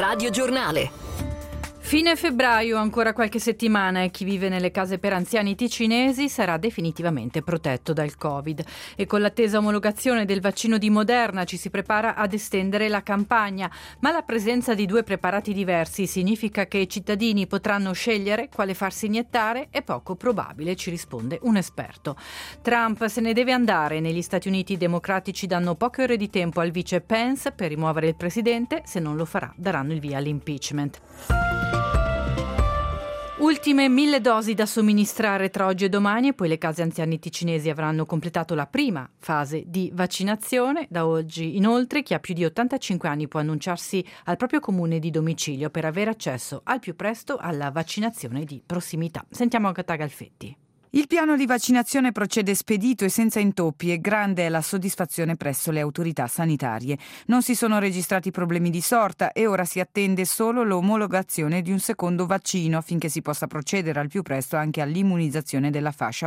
Radio Giornale. Fine febbraio, ancora qualche settimana, e chi vive nelle case per anziani ticinesi sarà definitivamente protetto dal Covid. E con l'attesa omologazione del vaccino di Moderna ci si prepara ad estendere la campagna. Ma la presenza di due preparati diversi significa che i cittadini potranno scegliere quale farsi iniettare? È poco probabile, ci risponde un esperto. Trump se ne deve andare. Negli Stati Uniti i democratici danno poche ore di tempo al vice Pence per rimuovere il presidente. Se non lo farà, daranno il via all'impeachment. Ultime 1.000 dosi da somministrare tra oggi e domani e poi le case anziani ticinesi avranno completato la prima fase di vaccinazione. Da oggi, inoltre, chi ha più di 85 anni può annunciarsi al proprio comune di domicilio per avere accesso al più presto alla vaccinazione di prossimità. Sentiamo Agata Galfetti. Il piano di vaccinazione procede spedito e senza intoppi e grande è la soddisfazione presso le autorità sanitarie. Non si sono registrati problemi di sorta e ora si attende solo l'omologazione di un secondo vaccino affinché si possa procedere al più presto anche all'immunizzazione della fascia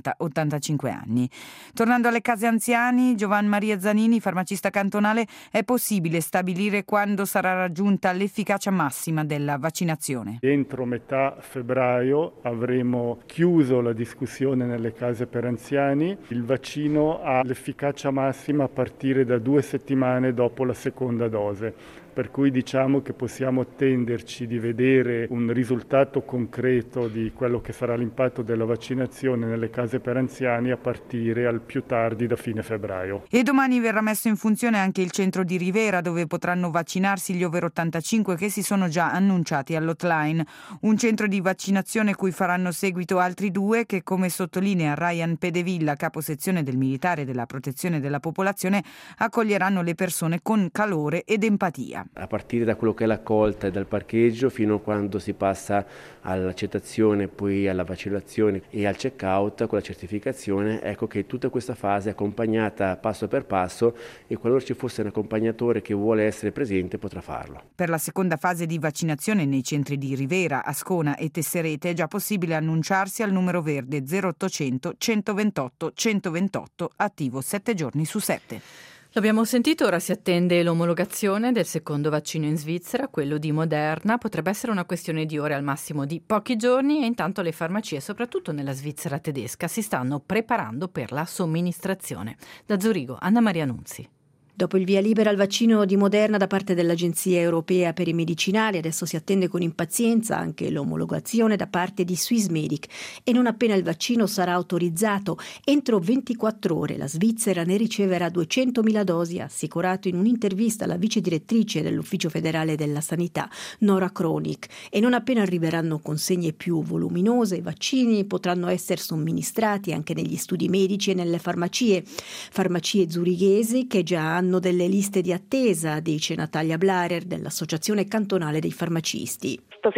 80-85 anni. Tornando alle case anziani, Giovanni Maria Zanini, farmacista cantonale, è possibile stabilire quando sarà raggiunta l'efficacia massima della vaccinazione. Entro metà febbraio avremo chiuso la discussione nelle case per anziani. Il vaccino ha l'efficacia massima a partire da 2 settimane dopo la seconda dose. Per cui diciamo che possiamo attenderci di vedere un risultato concreto di quello che sarà l'impatto della vaccinazione nelle case per anziani a partire al più tardi da fine febbraio. E domani verrà messo in funzione anche il centro di Rivera dove potranno vaccinarsi gli over 85 che si sono già annunciati all'hotline. Un centro di vaccinazione cui faranno seguito altri 2 che, come sottolinea Ryan Pedevilla, caposezione del militare della protezione della popolazione, accoglieranno le persone con calore ed empatia. A partire da quello che è l'accolta e dal parcheggio fino a quando si passa all'accettazione, poi alla vaccinazione e al check-out con la certificazione, ecco che tutta questa fase è accompagnata passo per passo e qualora ci fosse un accompagnatore che vuole essere presente potrà farlo. Per la seconda fase di vaccinazione nei centri di Rivera, Ascona e Tesserete è già possibile annunciarsi al numero verde 0800 128 128 attivo 7 giorni su 7. L'abbiamo sentito, ora si attende l'omologazione del secondo vaccino in Svizzera, quello di Moderna. Potrebbe essere una questione di ore, al massimo di pochi giorni, e intanto le farmacie, soprattutto nella Svizzera tedesca, si stanno preparando per la somministrazione. Da Zurigo, Anna Maria Nunzi. Dopo il via libera al vaccino di Moderna da parte dell'Agenzia Europea per i Medicinali, adesso si attende con impazienza anche l'omologazione da parte di Swissmedic e non appena il vaccino sarà autorizzato, entro 24 ore la Svizzera ne riceverà 200.000 dosi, ha assicurato in un'intervista la vice direttrice dell'Ufficio federale della sanità, Nora Kronik, e non appena arriveranno consegne più voluminose, i vaccini potranno essere somministrati anche negli studi medici e nelle farmacie zurighesi che già hanno delle liste di attesa, dice Natalia Blarer dell'Associazione Cantonale dei Farmacisti.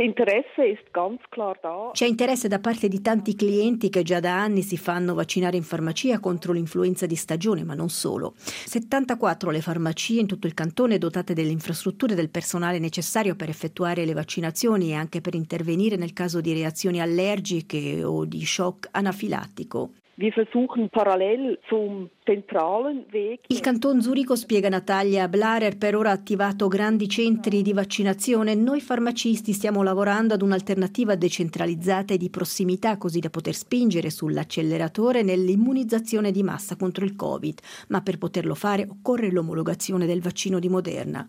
C'è interesse da parte di tanti clienti che già da anni si fanno vaccinare in farmacia contro l'influenza di stagione, ma non solo. 74 le farmacie in tutto il cantone dotate delle infrastrutture e del personale necessario per effettuare le vaccinazioni e anche per intervenire nel caso di reazioni allergiche o di shock anafilattico. Wir versuchen parallel zum zentralen Weg. Il Canton Zurigo, spiega Natalia Blarer, per ora ha attivato grandi centri di vaccinazione. Noi farmacisti stiamo lavorando ad un'alternativa decentralizzata e di prossimità, così da poter spingere sull'acceleratore nell'immunizzazione di massa contro il Covid. Ma per poterlo fare occorre l'omologazione del vaccino di Moderna.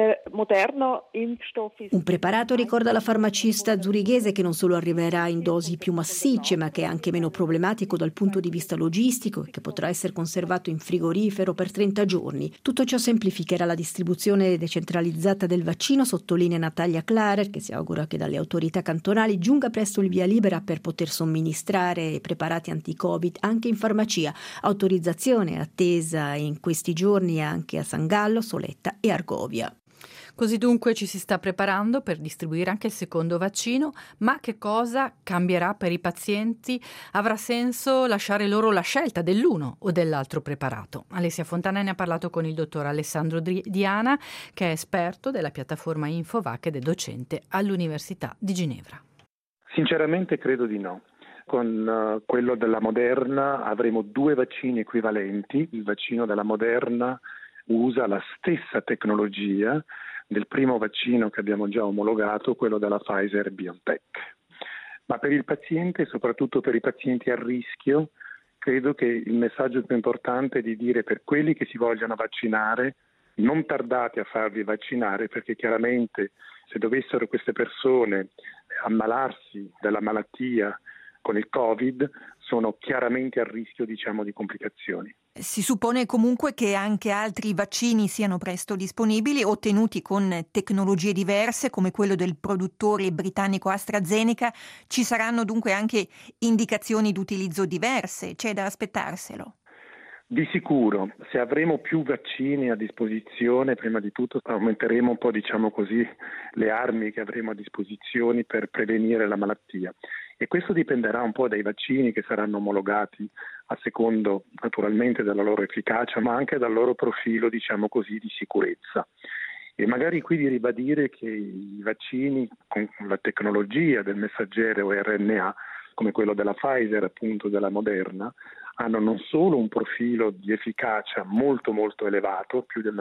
Un preparato, ricorda la farmacista zurighese, che non solo arriverà in dosi più massicce, ma che è anche meno problematico dal punto di vista logistico e che potrà essere conservato in frigorifero per 30 giorni. Tutto ciò semplificherà la distribuzione decentralizzata del vaccino, sottolinea Natalia Klarer, che si augura che dalle autorità cantonali giunga presto il via libera per poter somministrare preparati anti-Covid anche in farmacia. Autorizzazione attesa in questi giorni anche a San Gallo, Soletta e Argovia. Così dunque ci si sta preparando per distribuire anche il secondo vaccino, ma che cosa cambierà per i pazienti? Avrà senso lasciare loro la scelta dell'uno o dell'altro preparato? Alessia Fontana ne ha parlato con il dottor Alessandro Diana, che è esperto della piattaforma Infovac ed è docente all'Università di Ginevra. Sinceramente credo di no. Con quello della Moderna avremo 2 vaccini equivalenti. Il vaccino della Moderna usa la stessa tecnologia, del primo vaccino che abbiamo già omologato, quello della Pfizer-BioNTech. Ma per il paziente, soprattutto per i pazienti a rischio, credo che il messaggio più importante è di dire per quelli che si vogliono vaccinare, non tardate a farvi vaccinare, perché chiaramente se dovessero queste persone ammalarsi della malattia con il Covid sono chiaramente a rischio, di complicazioni. Si suppone comunque che anche altri vaccini siano presto disponibili, ottenuti con tecnologie diverse come quello del produttore britannico AstraZeneca. Ci saranno dunque anche indicazioni d'utilizzo diverse, c'è da aspettarselo. Di sicuro, se avremo più vaccini a disposizione, prima di tutto aumenteremo un po', le armi che avremo a disposizione per prevenire la malattia. E questo dipenderà un po' dai vaccini che saranno omologati a secondo naturalmente della loro efficacia, ma anche dal loro profilo, di sicurezza. E magari qui di ribadire che i vaccini con la tecnologia del messaggero RNA, come quello della Pfizer, appunto della Moderna, hanno non solo un profilo di efficacia molto molto elevato, più del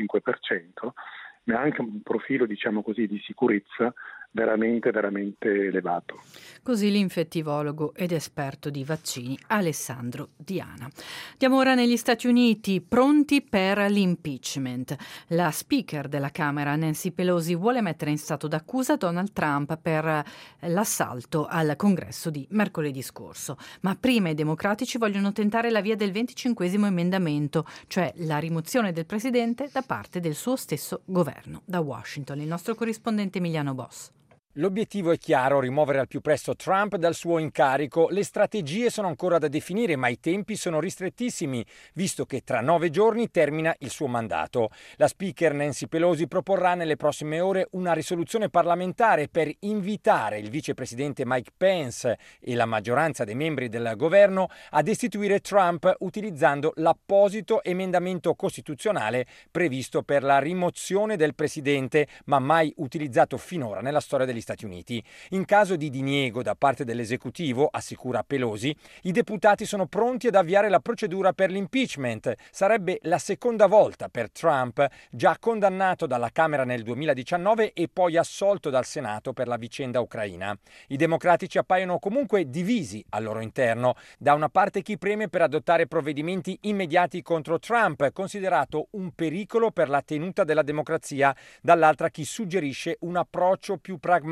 95%, ma anche un profilo, di sicurezza veramente elevato. Così l'infettivologo ed esperto di vaccini Alessandro Diana. Andiamo ora negli Stati Uniti, pronti per l'impeachment. La speaker della Camera Nancy Pelosi vuole mettere in stato d'accusa Donald Trump per l'assalto al Congresso di mercoledì scorso. Ma prima i democratici vogliono tentare la via del 25esimo emendamento, cioè la rimozione del presidente da parte del suo stesso governo. Da Washington, il nostro corrispondente Emiliano Boss. L'obiettivo è chiaro, rimuovere al più presto Trump dal suo incarico. Le strategie sono ancora da definire, ma i tempi sono ristrettissimi, visto che tra 9 giorni termina il suo mandato. La speaker Nancy Pelosi proporrà nelle prossime ore una risoluzione parlamentare per invitare il vicepresidente Mike Pence e la maggioranza dei membri del governo a destituire Trump utilizzando l'apposito emendamento costituzionale previsto per la rimozione del presidente, ma mai utilizzato finora nella storia degli Stati Uniti. In caso di diniego da parte dell'esecutivo, assicura Pelosi, i deputati sono pronti ad avviare la procedura per l'impeachment. Sarebbe la seconda volta per Trump, già condannato dalla Camera nel 2019 e poi assolto dal Senato per la vicenda ucraina. I democratici appaiono comunque divisi al loro interno. Da una parte chi preme per adottare provvedimenti immediati contro Trump, considerato un pericolo per la tenuta della democrazia, dall'altra chi suggerisce un approccio più pragmatico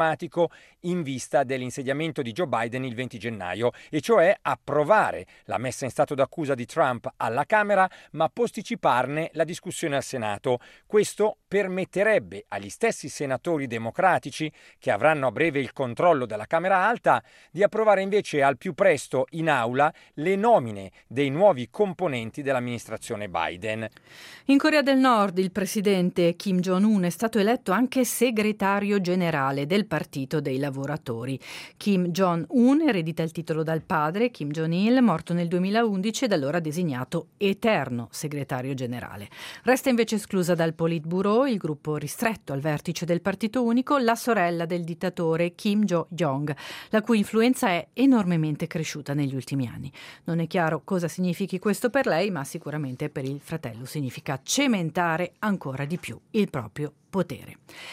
in vista dell'insediamento di Joe Biden il 20 gennaio, e cioè approvare la messa in stato d'accusa di Trump alla Camera, ma posticiparne la discussione al Senato. Questo permetterebbe agli stessi senatori democratici, che avranno a breve il controllo della Camera Alta, di approvare invece al più presto in aula le nomine dei nuovi componenti dell'amministrazione Biden. In Corea del Nord il presidente Kim Jong-un è stato eletto anche segretario generale del Partito dei Lavoratori. Kim Jong-un eredita il titolo dal padre, Kim Jong-il, morto nel 2011 e da allora designato eterno segretario generale. Resta invece esclusa dal Politburo, il gruppo ristretto al vertice del Partito Unico, la sorella del dittatore Kim Jo-jong, la cui influenza è enormemente cresciuta negli ultimi anni. Non è chiaro cosa significhi questo per lei, ma sicuramente per il fratello significa cementare ancora di più il proprio potere.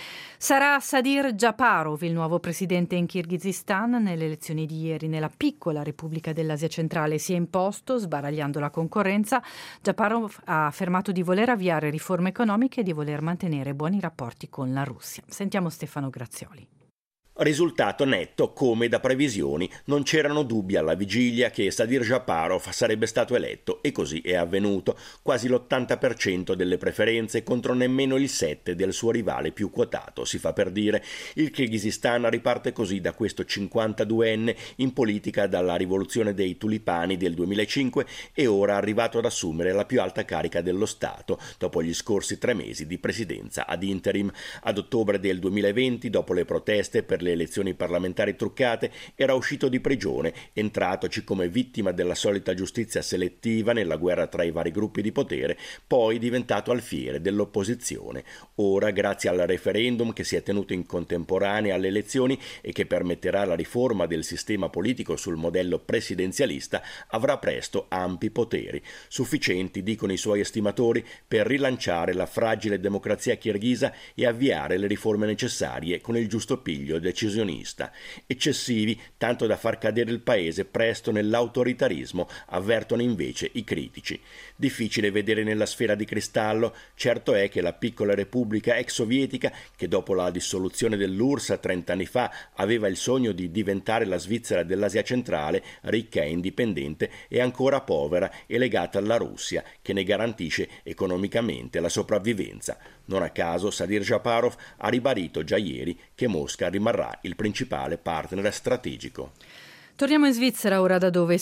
Sarà Sadir Japarov il nuovo presidente in Kirghizistan. Nelle elezioni di ieri nella piccola Repubblica dell'Asia centrale si è imposto, sbaragliando la concorrenza. Japarov ha affermato di voler avviare riforme economiche e di voler mantenere buoni rapporti con la Russia. Sentiamo Stefano Grazioli. Risultato netto come da previsioni. Non c'erano dubbi alla vigilia che Sadir Japarov sarebbe stato eletto, e così è avvenuto. Quasi l'80% delle preferenze contro nemmeno il 7% del suo rivale più quotato. Si fa per dire. Il Kirghizistan riparte così da questo 52enne in politica dalla rivoluzione dei tulipani del 2005 e ora arrivato ad assumere la più alta carica dello Stato dopo gli scorsi 3 mesi di presidenza ad interim. Ad ottobre del 2020, dopo le proteste per le elezioni parlamentari truccate, era uscito di prigione, entratoci come vittima della solita giustizia selettiva nella guerra tra i vari gruppi di potere, poi diventato alfiere dell'opposizione. Ora, grazie al referendum che si è tenuto in contemporanea alle elezioni e che permetterà la riforma del sistema politico sul modello presidenzialista, avrà presto ampi poteri, sufficienti, dicono i suoi estimatori, per rilanciare la fragile democrazia kirghisa e avviare le riforme necessarie con il giusto piglio decisionista. Eccessivi, tanto da far cadere il paese presto nell'autoritarismo, avvertono invece i critici. Difficile vedere nella sfera di cristallo, certo è che la piccola repubblica ex sovietica, che dopo la dissoluzione dell'URSS 30 anni fa aveva il sogno di diventare la Svizzera dell'Asia centrale, ricca e indipendente, è ancora povera e legata alla Russia, che ne garantisce economicamente la sopravvivenza. Non a caso Sadir Japarov ha ribadito già ieri che Mosca rimarrà il principale partner strategico. Torniamo in Svizzera ora, dove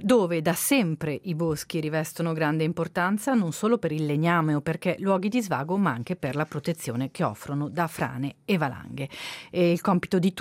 da sempre i boschi rivestono grande importanza, non solo per il legname o perché luoghi di svago, ma anche per la protezione che offrono da frane e valanghe. E il compito di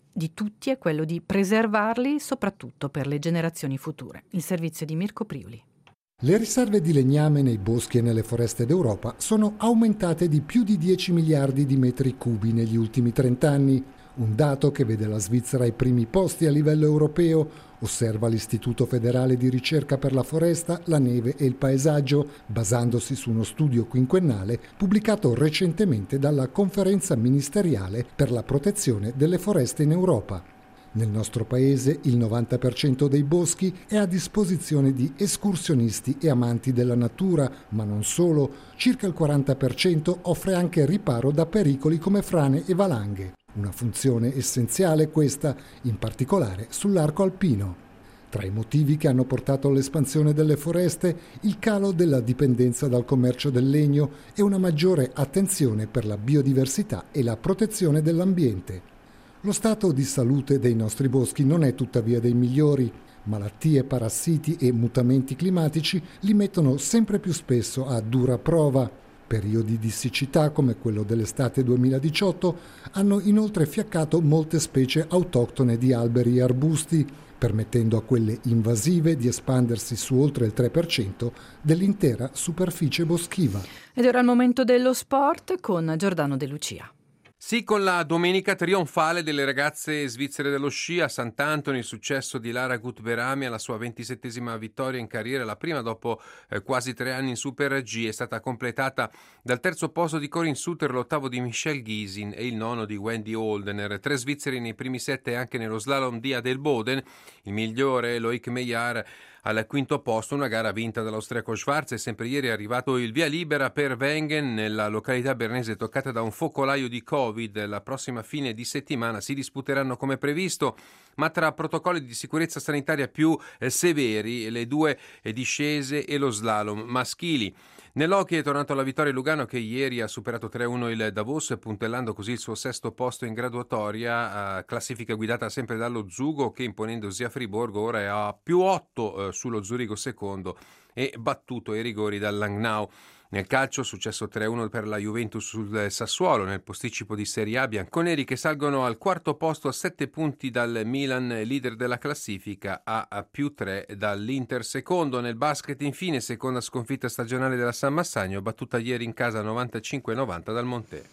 tutti è quello di preservarli, soprattutto per le generazioni future. Il servizio di Mirko Priuli. Le riserve di legname nei boschi e nelle foreste d'Europa sono aumentate di più di 10 miliardi di metri cubi negli ultimi 30 anni, un dato che vede la Svizzera ai primi posti a livello europeo, osserva l'Istituto federale di ricerca per la foresta, la neve e il paesaggio, basandosi su uno studio quinquennale pubblicato recentemente dalla Conferenza ministeriale per la protezione delle foreste in Europa. Nel nostro paese il 90% dei boschi è a disposizione di escursionisti e amanti della natura, ma non solo, circa il 40% offre anche riparo da pericoli come frane e valanghe. Una funzione essenziale questa, in particolare sull'arco alpino. Tra i motivi che hanno portato all'espansione delle foreste, il calo della dipendenza dal commercio del legno e una maggiore attenzione per la biodiversità e la protezione dell'ambiente. Lo stato di salute dei nostri boschi non è tuttavia dei migliori. Malattie, parassiti e mutamenti climatici li mettono sempre più spesso a dura prova. Periodi di siccità come quello dell'estate 2018 hanno inoltre fiaccato molte specie autoctone di alberi e arbusti, permettendo a quelle invasive di espandersi su oltre il 3% dell'intera superficie boschiva. Ed ora il momento dello sport con Giordano De Lucia. Sì, con la domenica trionfale delle ragazze svizzere dello sci a Sant'Antoni, il successo di Lara Gut-Berami alla sua 27esima vittoria in carriera, la prima dopo quasi 3 anni in Super G, è stata completata dal terzo posto di Corinne Suter, l'ottavo di Michelle Giesin e il nono di Wendy Holdener. 3 svizzeri nei primi 7 anche nello slalom di Adelboden, il migliore Loic Meillard al quinto posto, una gara vinta dall'austriaco Schwarz, e sempre ieri è arrivato il via libera per Wengen nella località bernese toccata da un focolaio di Covid. La prossima fine di settimana si disputeranno come previsto, ma tra protocolli di sicurezza sanitaria più severi, le 2 discese e lo slalom maschili. Nell'hockey è tornato alla vittoria Lugano, che ieri ha superato 3-1 il Davos, puntellando così il suo 6° posto in graduatoria, classifica guidata sempre dallo Zugo, che imponendosi a Friburgo ora è a +8 sullo Zurigo secondo e battuto ai rigori dal Langnau. Nel calcio successo 3-1 per la Juventus sul Sassuolo. Nel posticipo di Serie A, bianconeri che salgono al 4° posto a 7 punti dal Milan, leader della classifica, a +3 dall'Inter secondo. Nel basket infine, seconda sconfitta stagionale della San Massagno, battuta ieri in casa 95-90 dal Monte.